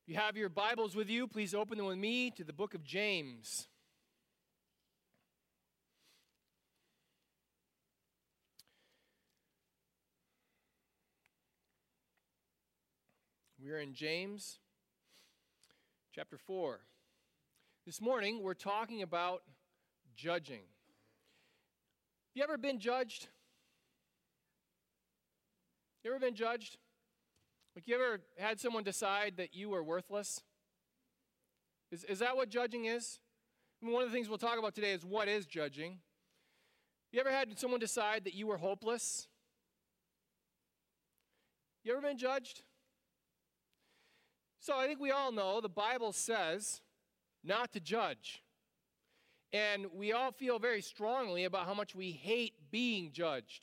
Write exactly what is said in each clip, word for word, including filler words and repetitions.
If you have your Bibles with you, please open them with me to the book of James. We are in James chapter four. This morning, we're talking about judging. You ever been judged? You ever been judged? Like, you ever had someone decide that you were worthless? Is, is that what judging is? I mean, one of the things we'll talk about today is what is judging. You ever had someone decide that you were hopeless? You ever been judged? So I think we all know the Bible says not to judge. And we all feel very strongly about how much we hate being judged.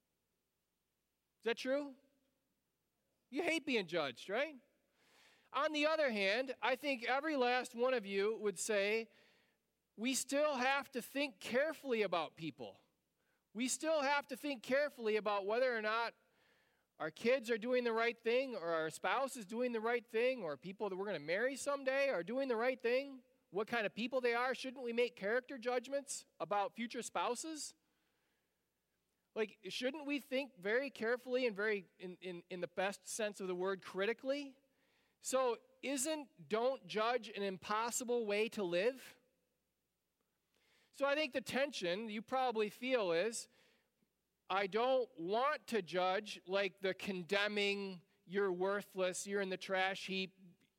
Is that true? You hate being judged, right? On the other hand, I think every last one of you would say we still have to think carefully about people. We still have to think carefully about whether or not our kids are doing the right thing, or our spouse is doing the right thing, or people that we're going to marry someday are doing the right thing, what kind of people they are. Shouldn't we make character judgments about future spouses? Like, shouldn't we think very carefully and very, in, in, in the best sense of the word, critically? So, isn't don't judge an impossible way to live? So I think the tension you probably feel is, I don't want to judge like the condemning, you're worthless, you're in the trash heap.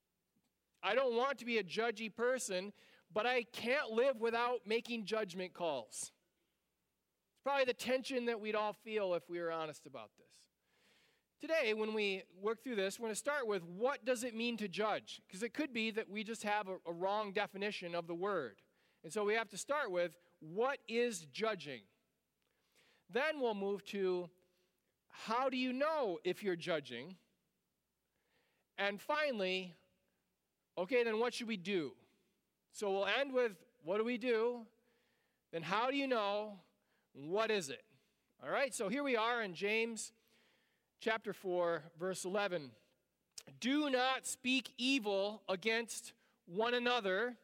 I don't want to be a judgy person, but I can't live without making judgment calls. It's probably the tension that we'd all feel if we were honest about this. Today, when we work through this, we're going to start with what does it mean to judge? Because it could be that we just have a, a wrong definition of the word. And so we have to start with what is judging? Then we'll move to how do you know if you're judging? And finally, okay, then what should we do? So we'll end with what do we do? Then how do you know? What is it? All right, so here we are in James chapter four, verse eleven. Do not speak evil against one another,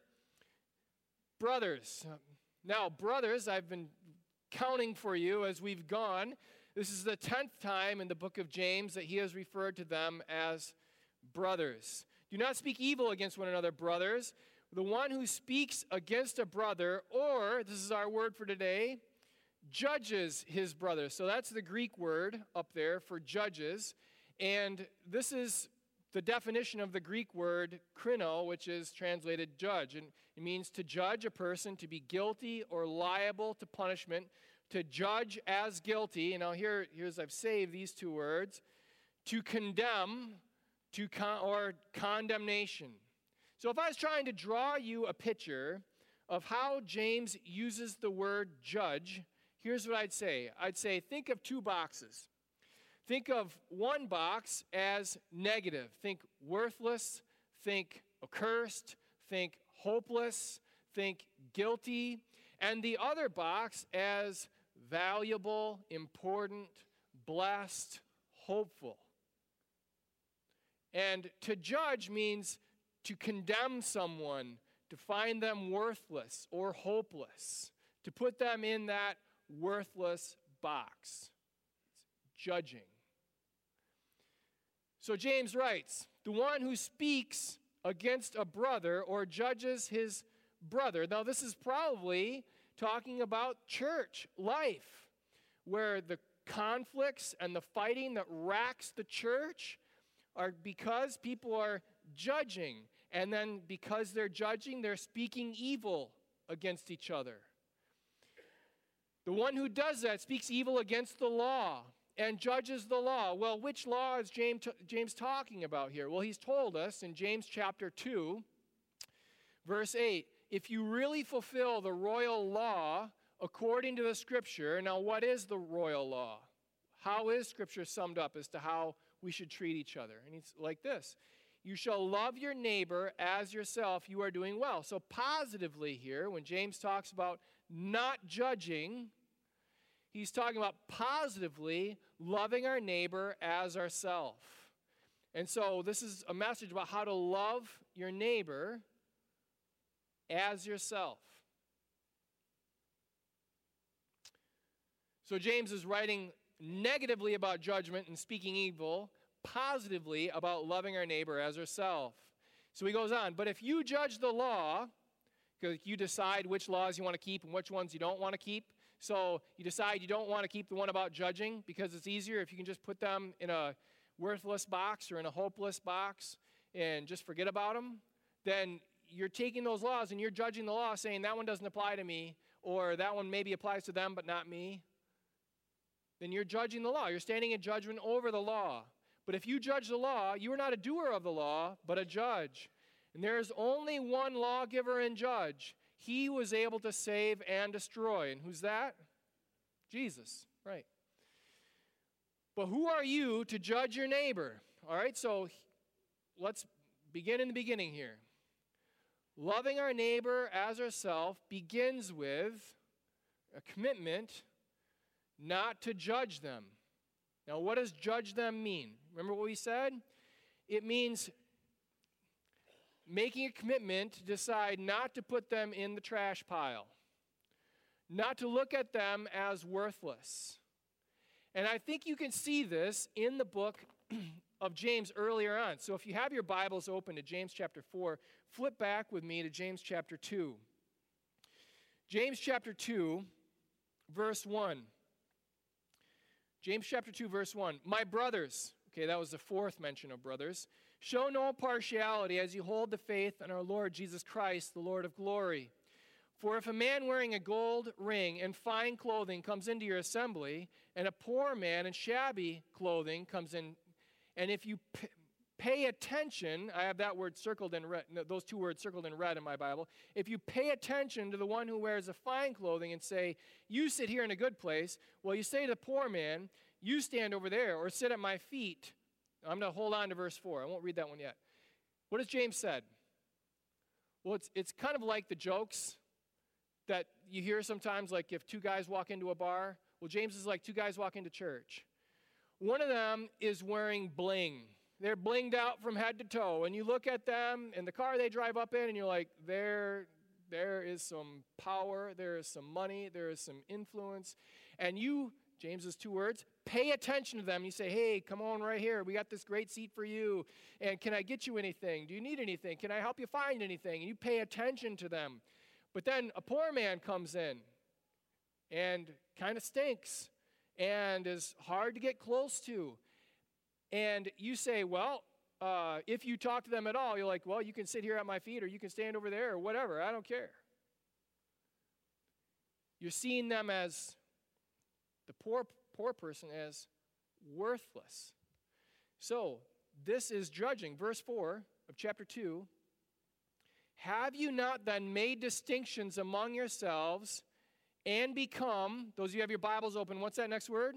brothers. Now, brothers, I've been counting for you as we've gone. This is the tenth time in the book of James that he has referred to them as brothers. Do not speak evil against one another, brothers. The one who speaks against a brother, or, this is our word for today, judges his brother. So that's the Greek word up there for judges. And this is the definition of the Greek word krino, which is translated judge. And it means to judge a person to be guilty or liable to punishment, to judge as guilty. And now here, here's I've saved these two words. To condemn, to con- or condemnation. So if I was trying to draw you a picture of how James uses the word judge, here's what I'd say. I'd say think of two boxes. Think of one box as negative. Think worthless, think accursed, think hopeless, think guilty. And the other box as valuable, important, blessed, hopeful. And to judge means to condemn someone, to find them worthless or hopeless, to put them in that worthless box. It's judging. So James writes, the one who speaks against a brother or judges his brother. Now this is probably talking about church life, where the conflicts and the fighting that racks the church are because people are judging. And then because they're judging, they're speaking evil against each other. The one who does that speaks evil against the law and judges the law. Well, which law is James, James talking about here? Well, he's told us in James chapter two, verse eight, if you really fulfill the royal law according to the Scripture, now what is the royal law? How is Scripture summed up as to how we should treat each other? And it's like this. You shall love your neighbor as yourself. You are doing well. So positively here, when James talks about not judging, he's talking about positively loving our neighbor as ourselves. And so this is a message about how to love your neighbor as yourself. So James is writing negatively about judgment and speaking evil, positively about loving our neighbor as ourselves. So he goes on, but if you judge the law, because you decide which laws you want to keep and which ones you don't want to keep. So you decide you don't want to keep the one about judging because it's easier if you can just put them in a worthless box or in a hopeless box and just forget about them. Then you're taking those laws and you're judging the law saying that one doesn't apply to me, or that one maybe applies to them but not me. Then you're judging the law. You're standing in judgment over the law. But if you judge the law, you are not a doer of the law, but a judge. And there is only one lawgiver and judge. He was able to save and destroy. And who's that? Jesus, right. But who are you to judge your neighbor? All right, so let's begin in the beginning here. Loving our neighbor as ourselves begins with a commitment not to judge them. Now, what does judge them mean? Remember what we said? It means making a commitment to decide not to put them in the trash pile, not to look at them as worthless. And I think you can see this in the book of James earlier on. So if you have your Bibles open to James chapter four, flip back with me to James chapter two. James chapter two, verse one. James chapter two, verse one. My brothers, okay, that was the fourth mention of brothers, show no partiality as you hold the faith in our Lord Jesus Christ, the Lord of glory. For if a man wearing a gold ring and fine clothing comes into your assembly, and a poor man in shabby clothing comes in, and if you p- pay attention, I have that word circled in red, no, those two words circled in red in my Bible. If you pay attention to the one who wears a fine clothing and say, you sit here in a good place, well, you say to the poor man, you stand over there, or sit at my feet. I'm going to hold on to verse four. I won't read that one yet. What has James said? Well, it's, it's kind of like the jokes that you hear sometimes, like if two guys walk into a bar. Well, James is like two guys walk into church. One of them is wearing bling. They're blinged out from head to toe. And you look at them in the car they drive up in, and you're like, there, there is some power, there is some money, there is some influence. And you, James's two words, pay attention to them. You say, hey, come on right here. We got this great seat for you. And can I get you anything? Do you need anything? Can I help you find anything? And you pay attention to them. But then a poor man comes in and kind of stinks and is hard to get close to. And you say, well, uh, if you talk to them at all, you're like, well, you can sit here at my feet or you can stand over there or whatever. I don't care. You're seeing them as, the poor, poor person as worthless. So this is judging. Verse four of chapter two. Have you not then made distinctions among yourselves and become, those of you who have your Bibles open, what's that next word?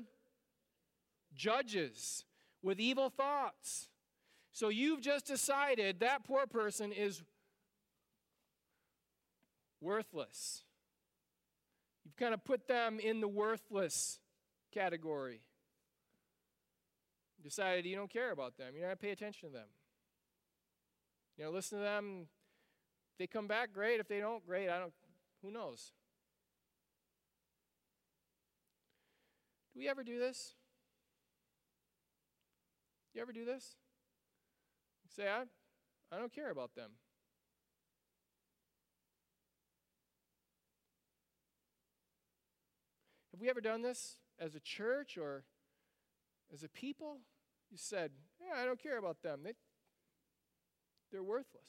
Judges with evil thoughts. So you've just decided that poor person is worthless. You've kind of put them in the worthless category. You decided you don't care about them. You're not paying attention to them. You know, listen to them. If they come back, great. If they don't, great. I don't, who knows? Do we ever do this? You ever do this? Say, I, I don't care about them. Have we ever done this as a church or as a people? You said, yeah, I don't care about them. They, they're worthless.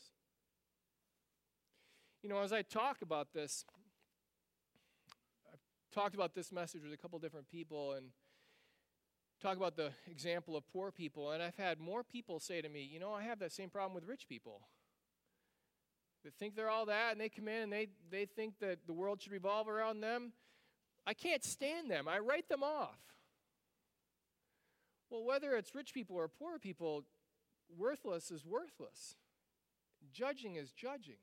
You know, as I talk about this, I've talked about this message with a couple different people and talk about the example of poor people, and I've had more people say to me, you know, I have that same problem with rich people. They think they're all that, and they come in and they, they think that the world should revolve around them. I can't stand them. I write them off. Well, whether it's rich people or poor people, worthless is worthless. Judging is judging.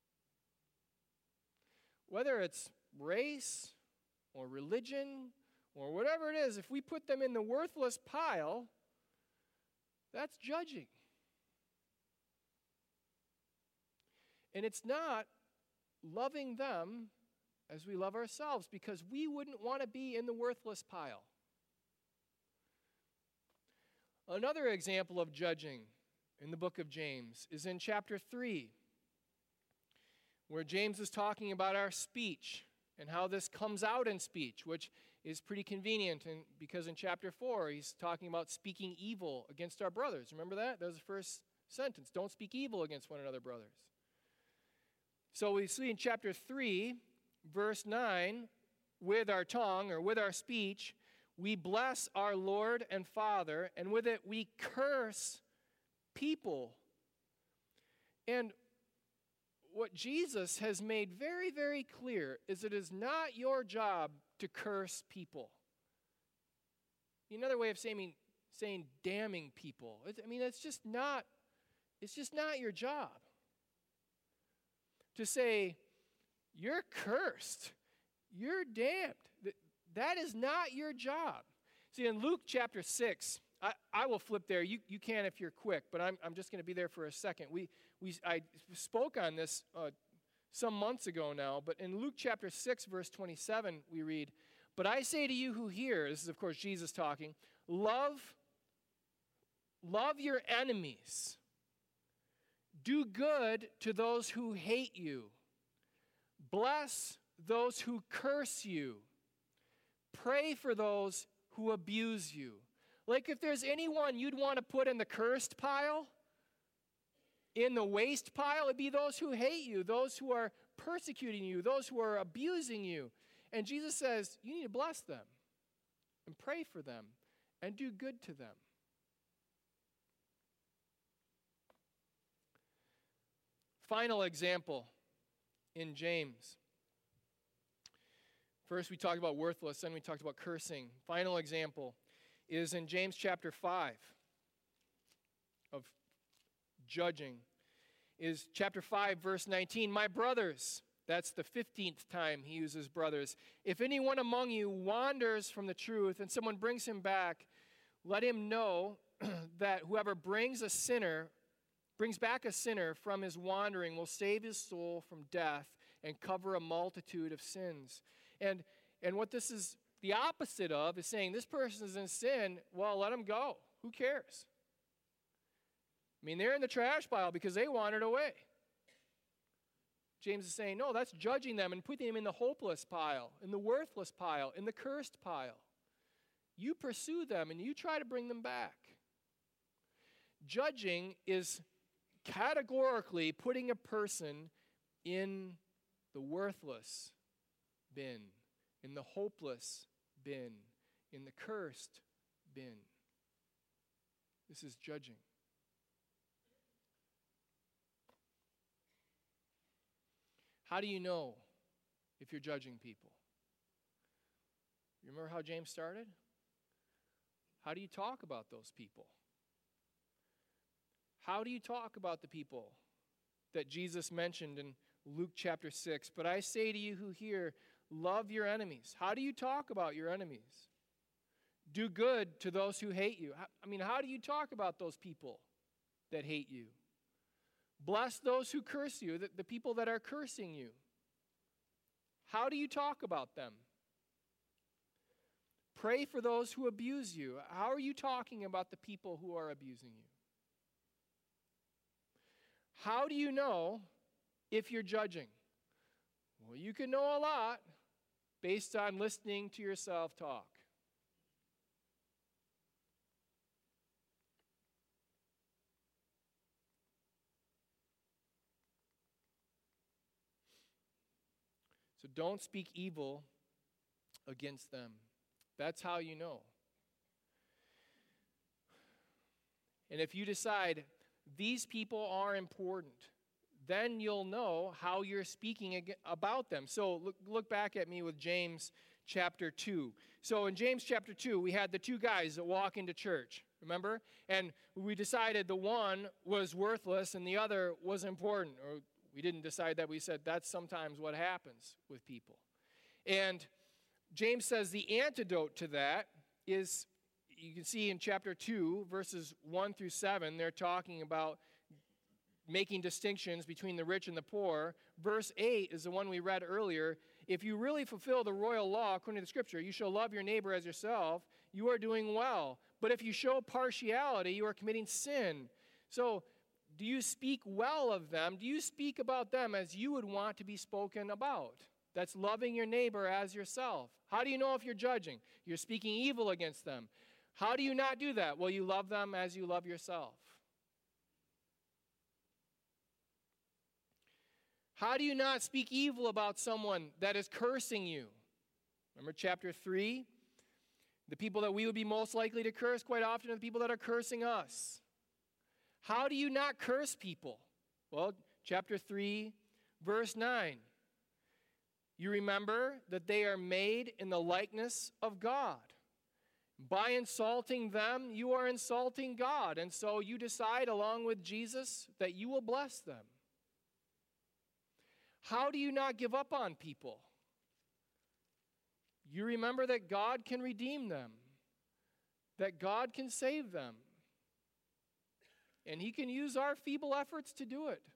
Whether it's race or religion or whatever it is, if we put them in the worthless pile, That's judging. And it's not loving them as we love ourselves, because we wouldn't want to be in the worthless pile. Another example of judging in the book of James is in chapter three, where James is talking about our speech and how this comes out in speech, which is pretty convenient, and because in chapter four, he's talking about speaking evil against our brothers. Remember that? That was the first sentence. Don't speak evil against one another, brothers. So we see in chapter three, verse nine, with our tongue or with our speech, we bless our Lord and Father, and with it we curse people. And what Jesus has made very, very clear is it is not your job to curse people. Another way of saying, saying damning people. It's, I mean, it's just not, it's just not your job. To say, you're cursed, you're damned. That is not your job. See, in Luke chapter six, I, I will flip there. You, you can if you're quick, but I'm, I'm just going to be there for a second. We, we, I spoke on this uh, some months ago now, but in Luke chapter six, verse twenty-seven, we read, "But I say to you who hear," this is, of course, Jesus talking, love, love your enemies. Do good to those who hate you. Bless those who curse you. Pray for those who abuse you." Like, if there's anyone you'd want to put in the cursed pile, in the waste pile, it'd be those who hate you, those who are persecuting you, those who are abusing you. And Jesus says, you need to bless them and pray for them and do good to them. Final example in James. First, we talked about worthless, then we talked about cursing. Final example is in James chapter five of judging. Is chapter five, verse nineteen. "My brothers," that's the fifteenth time he uses brothers, "if anyone among you wanders from the truth and someone brings him back, let him know that whoever brings a sinner, brings back a sinner from his wandering will save his soul from death and cover a multitude of sins." And, and what this is the opposite of is saying this person is in sin, well, let him go. Who cares? I mean, they're in the trash pile because they wandered away. James is saying, no, that's judging them and putting them in the hopeless pile, in the worthless pile, in the cursed pile. You pursue them and you try to bring them back. Judging is categorically putting a person in the worthless bin, in the hopeless bin, in the cursed bin. This is judging. How do you know if you're judging people? You remember how James started? How do you talk about those people? How do you talk about the people that Jesus mentioned in Luke chapter six? "But I say to you who hear, love your enemies." How do you talk about your enemies? Do good to those who hate you. I mean, how do you talk about those people that hate you? Bless those who curse you, the, the people that are cursing you. How do you talk about them? Pray for those who abuse you. How are you talking about the people who are abusing you? How do you know if you're judging? Well, you can know a lot based on listening to yourself talk. So don't speak evil against them. That's how you know. And if you decide these people are important, then you'll know how you're speaking about them. So look, look back at me with James chapter two. So in James chapter two, we had the two guys that walk into church, remember? And we decided the one was worthless and the other was important. Or we didn't decide that. We said that's sometimes what happens with people. And James says the antidote to that is you can see in chapter two, verses one through seven, they're talking about making distinctions between the rich and the poor. Verse eight is the one we read earlier. If you really fulfill the royal law according to the Scripture, you shall love your neighbor as yourself, you are doing well. But if you show partiality, you are committing sin. So, do you speak well of them? Do you speak about them as you would want to be spoken about? That's loving your neighbor as yourself. How do you know if you're judging? You're speaking evil against them. How do you not do that? Well, you love them as you love yourself. How do you not speak evil about someone that is cursing you? Remember chapter three? The people that we would be most likely to curse quite often are the people that are cursing us. How do you not curse people? Well, chapter three, verse nine. You remember that they are made in the likeness of God. By insulting them, you are insulting God. And so you decide, along with Jesus, that you will bless them. How do you not give up on people? You remember that God can redeem them, that God can save them, and He can use our feeble efforts to do it.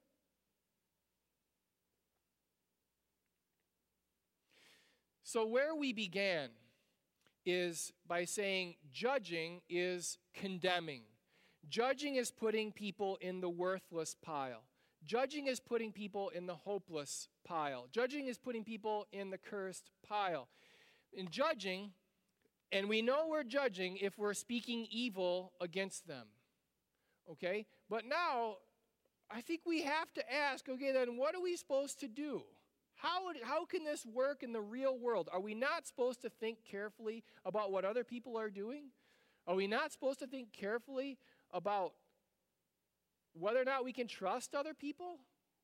So where we began is by saying judging is condemning. Judging is putting people in the worthless pile. Judging is putting people in the hopeless pile. Judging is putting people in the cursed pile. In judging, and we know we're judging if we're speaking evil against them. Okay? But now, I think we have to ask, okay, then what are we supposed to do? How, would, how can this work in the real world? Are we not supposed to think carefully about what other people are doing? Are we not supposed to think carefully about whether or not we can trust other people?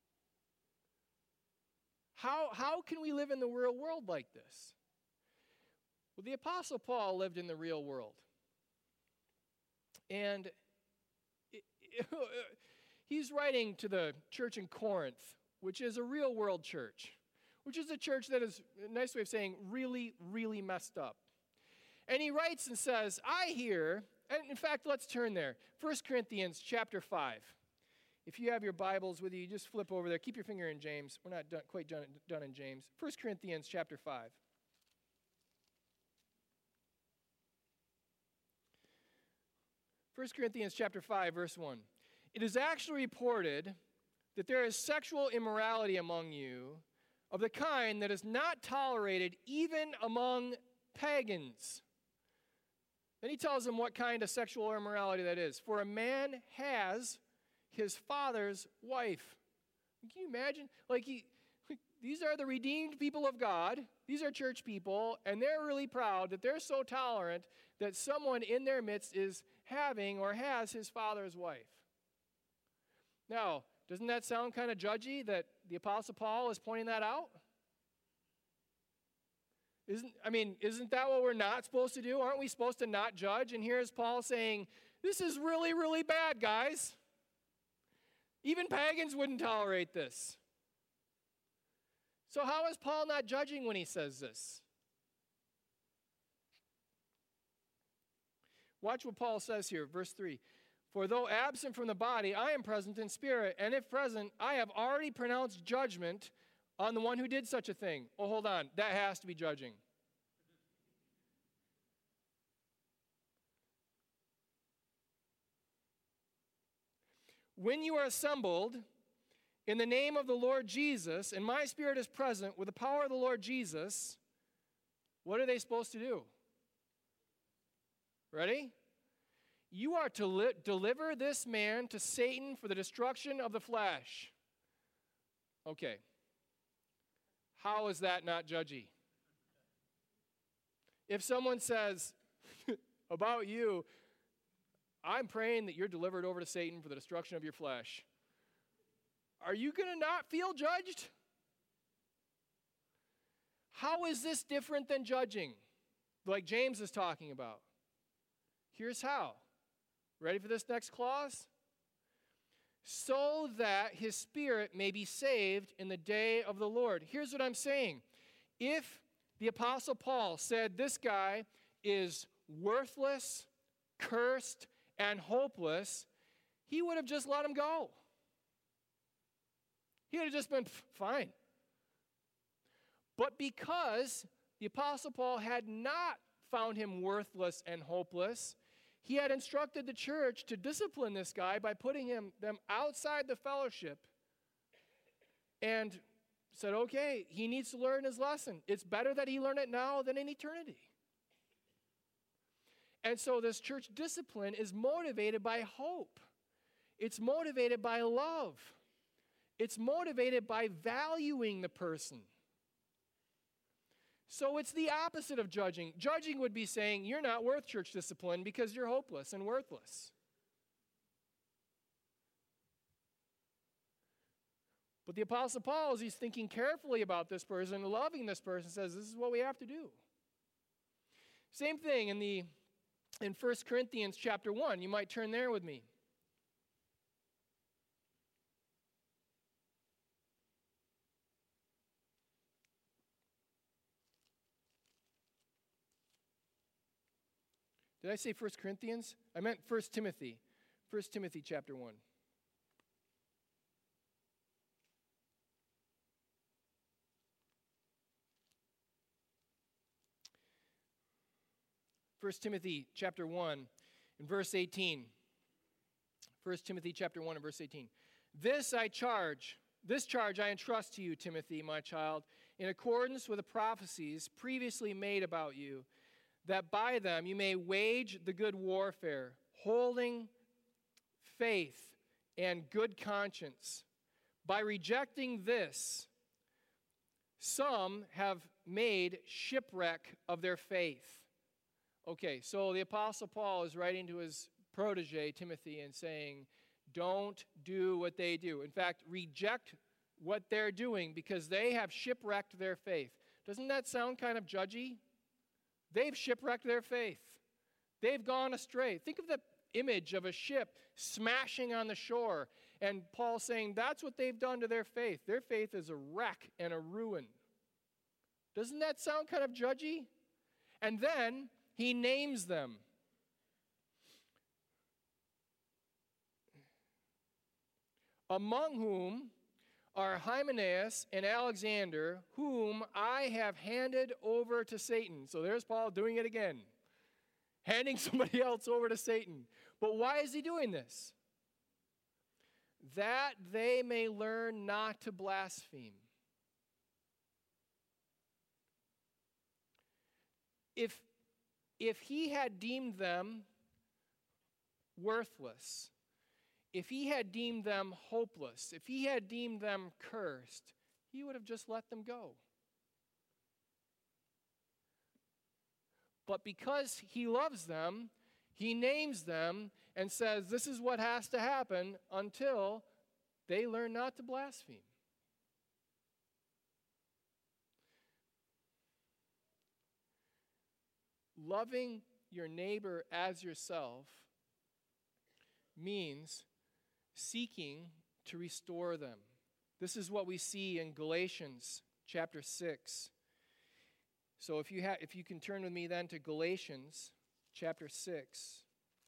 How, how can we live in the real world like this? Well, the Apostle Paul lived in the real world. And it, it, he's writing to the church in Corinth, which is a real world church, which is a church that is, a nice way of saying, really, really messed up. And he writes and says, I hear, and in fact, let's turn there. First Corinthians chapter five. If you have your Bibles with you, just flip over there. Keep your finger in James. We're not done, quite done, done in James. First Corinthians chapter five. First Corinthians chapter five, verse one. It is actually reported that there is sexual immorality among you of the kind that is not tolerated even among pagans. Then he tells them what kind of sexual immorality that is. For a man has his father's wife. Can you imagine? Like, he, these are the redeemed people of God. These are church people, and they're really proud that they're so tolerant that someone in their midst is having or has his father's wife. Now, doesn't that sound kind of judgy that the Apostle Paul is pointing that out? Isn't, I mean, isn't that what we're not supposed to do? Aren't we supposed to not judge? And here's Paul saying, this is really, really bad, guys. Even pagans wouldn't tolerate this. So how is Paul not judging when he says this? Watch what Paul says here, verse three. For though absent from the body, I am present in spirit, and if present, I have already pronounced judgment on the one who did such a thing. Oh, hold on. That has to be judging. When you are assembled in the name of the Lord Jesus, and my spirit is present with the power of the Lord Jesus, what are they supposed to do? Ready? You are to li- deliver this man to Satan for the destruction of the flesh. Okay. How is that not judgy? If someone says about you, I'm praying that you're delivered over to Satan for the destruction of your flesh, are you going to not feel judged? How is this different than judging, like James is talking about? Here's how. Ready for this next clause? So that his spirit may be saved in the day of the Lord. Here's what I'm saying. If the Apostle Paul said this guy is worthless, cursed, and hopeless, he would have just let him go. He would have just been fine. But because the Apostle Paul had not found him worthless and hopeless, he had instructed the church to discipline this guy by putting him them outside the fellowship and said, okay, he needs to learn his lesson. It's better that he learn it now than in eternity. And so this church discipline is motivated by hope. It's motivated by love. It's motivated by valuing the person. So it's the opposite of judging. Judging would be saying, you're not worth church discipline because you're hopeless and worthless. But the Apostle Paul, as he's thinking carefully about this person, loving this person, says this is what we have to do. Same thing in the in First Corinthians chapter one. You might turn there with me. Did I say First Corinthians? I meant First Timothy. First Timothy chapter one. First Timothy chapter one and verse eighteen. First Timothy chapter one and verse eighteen. This I charge, this charge I entrust to you, Timothy, my child, in accordance with the prophecies previously made about you, that by them you may wage the good warfare, holding faith and good conscience. By rejecting this, some have made shipwreck of their faith. Okay, so the Apostle Paul is writing to his protege, Timothy, and saying, don't do what they do. In fact, reject what they're doing because they have shipwrecked their faith. Doesn't that sound kind of judgy? They've shipwrecked their faith. They've gone astray. Think of the image of a ship smashing on the shore, and Paul saying that's what they've done to their faith. Their faith is a wreck and a ruin. Doesn't that sound kind of judgy? And then he names them. Among whom are Hymenaeus and Alexander, whom I have handed over to Satan. So there's Paul doing it again. Handing somebody else over to Satan. But why is he doing this? That they may learn not to blaspheme. If If he had deemed them worthless, if he had deemed them hopeless, if he had deemed them cursed, he would have just let them go. But because he loves them, he names them and says this is what has to happen until they learn not to blaspheme. Loving your neighbor as yourself means seeking to restore them. This is what we see in Galatians chapter six. So if you ha- if you can turn with me then to Galatians chapter six.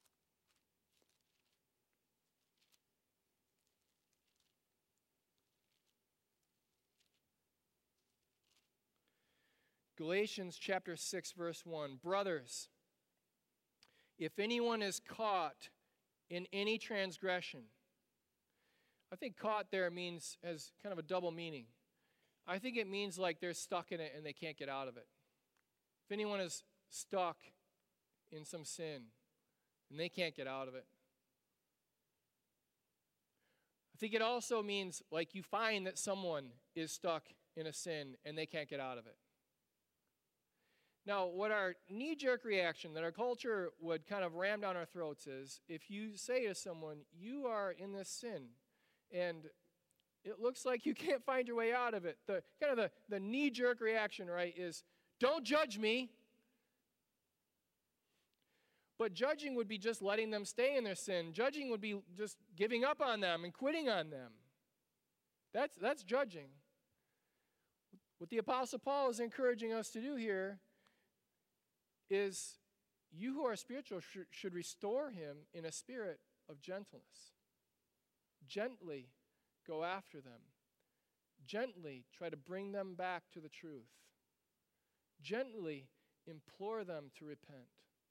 Galatians chapter six, verse one. Brothers, if anyone is caught in any transgression, I think caught there means, has kind of a double meaning. I think it means like they're stuck in it and they can't get out of it. If anyone is stuck in some sin and they can't get out of it. I think it also means like you find that someone is stuck in a sin and they can't get out of it. Now, what our knee-jerk reaction that our culture would kind of ram down our throats is if you say to someone, you are in this sin, and it looks like you can't find your way out of it, the kind of the, the knee-jerk reaction, right, is don't judge me. But judging would be just letting them stay in their sin. Judging would be just giving up on them and quitting on them. That's, that's judging. What the Apostle Paul is encouraging us to do here is you who are spiritual sh- should restore him in a spirit of gentleness. Gently go after them. Gently try to bring them back to the truth. Gently implore them to repent.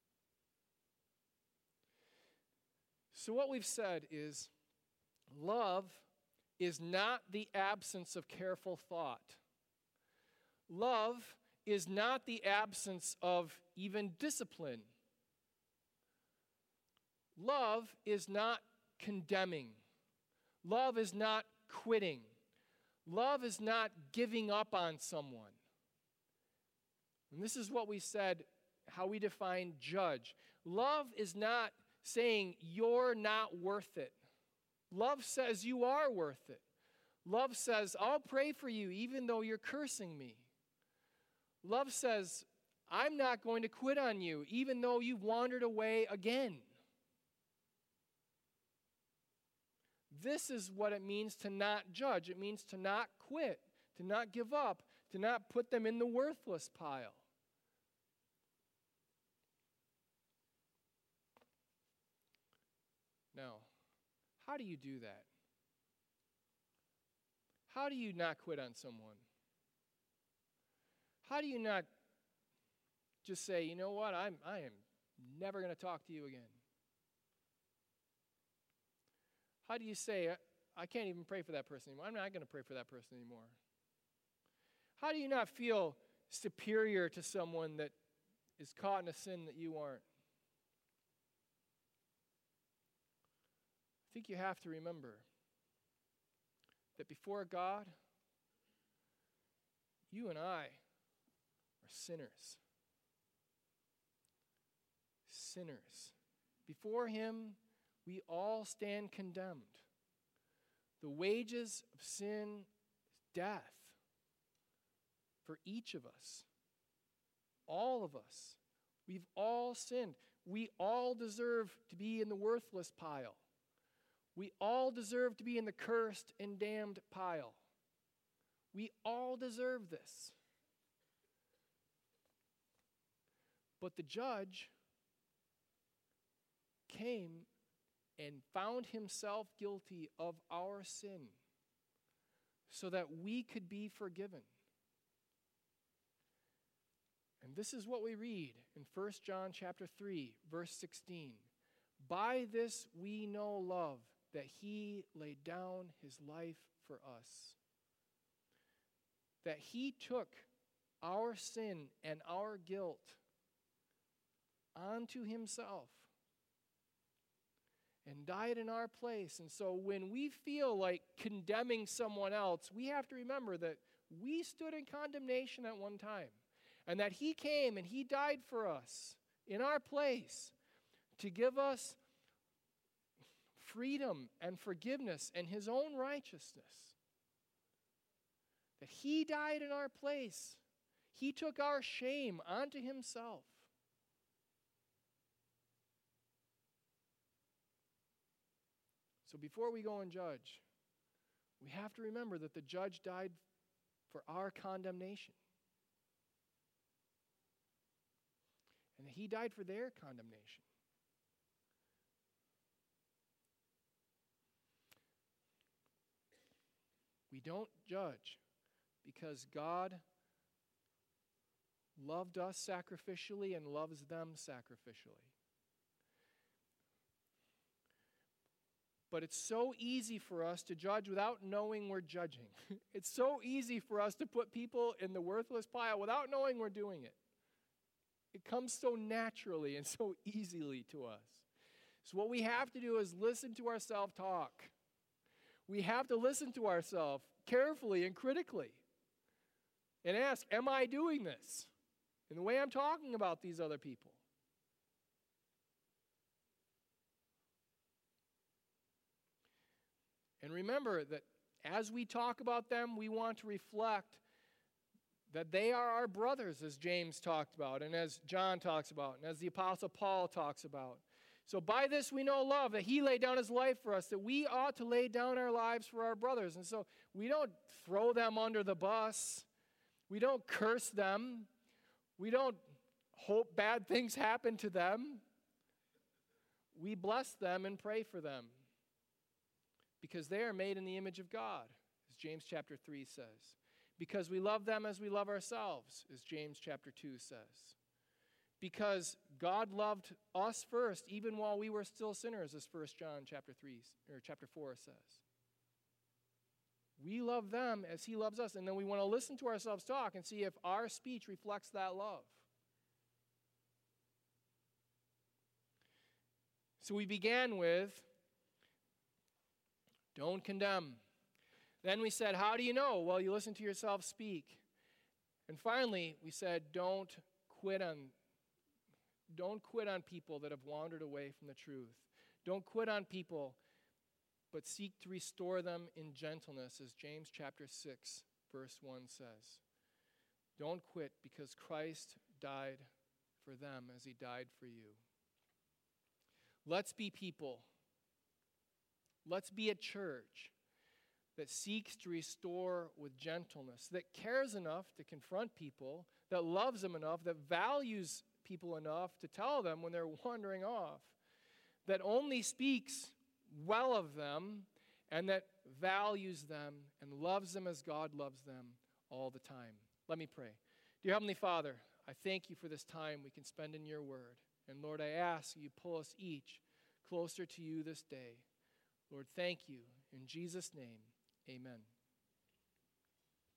So what we've said is, love is not the absence of careful thought. Love is not the absence of even discipline. Love is not condemning. Love is not quitting. Love is not giving up on someone. And this is what we said, how we define judge. Love is not saying you're not worth it. Love says you are worth it. Love says, I'll pray for you even though you're cursing me. Love says, I'm not going to quit on you even though you've wandered away again. This is what it means to not judge. It means to not quit, to not give up, to not put them in the worthless pile. Now, how do you do that? How do you not quit on someone? How do you not just say, you know what, I'm, I am never going to talk to you again? How do you say, I can't even pray for that person anymore? I'm not going to pray for that person anymore. How do you not feel superior to someone that is caught in a sin that you aren't? I think you have to remember that before God, you and I are sinners. Sinners. Before him, we all stand condemned. The wages of sin is death for each of us. All of us. We've all sinned. We all deserve to be in the worthless pile. We all deserve to be in the cursed and damned pile. We all deserve this. But the judge came and found himself guilty of our sin so that we could be forgiven. And this is what we read in First John chapter three, verse sixteen. By this we know love, that he laid down his life for us. That he took our sin and our guilt onto himself and died in our place. And so when we feel like condemning someone else, we have to remember that we stood in condemnation at one time, and that he came and he died for us in our place to give us freedom and forgiveness and his own righteousness. That he died in our place. He took our shame onto himself. So before we go and judge, we have to remember that the judge died for our condemnation. And that he died for their condemnation. We don't judge because God loved us sacrificially and loves them sacrificially. But it's so easy for us to judge without knowing we're judging. It's so easy for us to put people in the worthless pile without knowing we're doing it. It comes so naturally and so easily to us. So what we have to do is listen to ourselves talk. We have to listen to ourselves carefully and critically and ask, am I doing this in the way I'm talking about these other people? And remember that as we talk about them, we want to reflect that they are our brothers, as James talked about, and as John talks about, and as the Apostle Paul talks about. So by this we know love, that he laid down his life for us, that we ought to lay down our lives for our brothers. And so we don't throw them under the bus. We don't curse them. We don't hope bad things happen to them. We bless them and pray for them because they are made in the image of God, as James chapter three says. Because we love them as we love ourselves, as James chapter two says. Because God loved us first, even while we were still sinners, as First John chapter three or chapter four says. We love them as he loves us, and then we want to listen to ourselves talk and see if our speech reflects that love. So we began with, don't condemn. Then we said, how do you know? Well, you listen to yourself speak. And finally, we said, don't quit on, don't quit on people that have wandered away from the truth. Don't quit on people, but seek to restore them in gentleness, as James chapter six, verse one says. Don't quit because Christ died for them as he died for you. Let's be people. Let's be a church that seeks to restore with gentleness, that cares enough to confront people, that loves them enough, that values people enough to tell them when they're wandering off, that only speaks well of them, and that values them and loves them as God loves them all the time. Let me pray. Dear Heavenly Father, I thank you for this time we can spend in your word. And Lord, I ask you pull us each closer to you this day. Lord, thank you. In Jesus' name, amen.